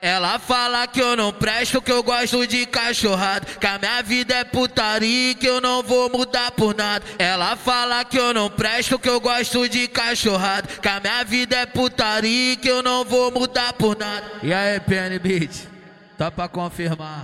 Ela fala que eu não presto, que eu gosto de cachorrada, que a minha vida é putaria e que eu não vou mudar por nada. Ela fala que eu não presto, que eu gosto de cachorrada, que a minha vida é putaria e que eu não vou mudar por nada. E aí, PN Beat, tá pra confirmar?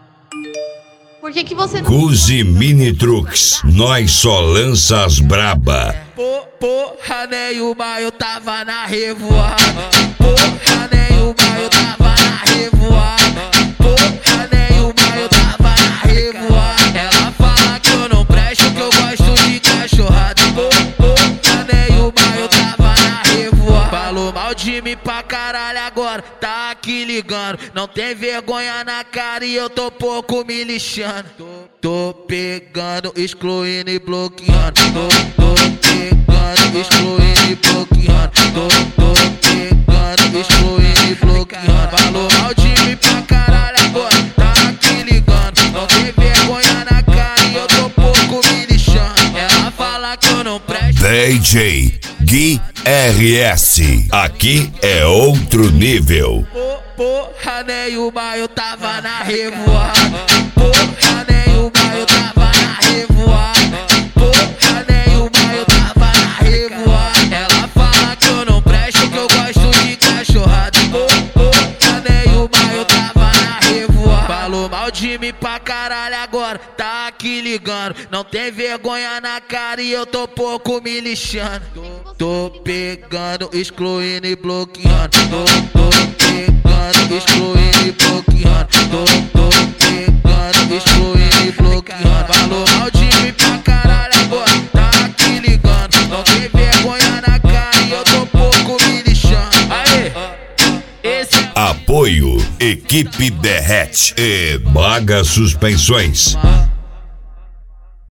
Por que você não... Cusi Mini Trucks, nós só lança as braba. Porra nenhuma, eu tava na revoada. Porra nenhuma, eu tava na revoada. Porra nenhuma, eu tava na revoada. Ela fala que eu não presto, que eu gosto de cachorrada. Porra nenhuma, eu tava na revoada. Falou mal de mim pra caralho agora, tá aqui ligando. Não tem vergonha na cara e eu tô pouco me lixando. Tô pegando, excluindo e bloqueando. Tô pegando, excluindo e bloqueando. Tô pegando, excluindo e bloqueando. Falou mal de mim pra caralho agora, tá aqui ligando. Não tem vergonha na cara e eu tô pouco me lixando. Ela fala que eu não presto. DJ Gui RS, aqui é outro nível. Porra nenhuma, eu tava na revoada. Porra nenhuma, eu tava na revoada. Porra nenhuma, eu tava na revoada. Ela fala que eu não presto, que eu gosto de cachorrada. Porra nenhuma, eu tava na revoada. Falou mal de mim pra caralho agora, tá aqui ligando. Não tem vergonha na cara e eu tô pouco me lixando. Tô pegando, excluindo e bloqueando. Tô pegando, excluindo e bloqueando. Tô pegando, excluindo e bloqueando. Falou mal de mim pra caralho agora, tá aqui ligando. Não tem vergonha na cara e eu tô pouco me lixando. Aê, esse é... Apoio Equipe Derrete e Baga Suspensões.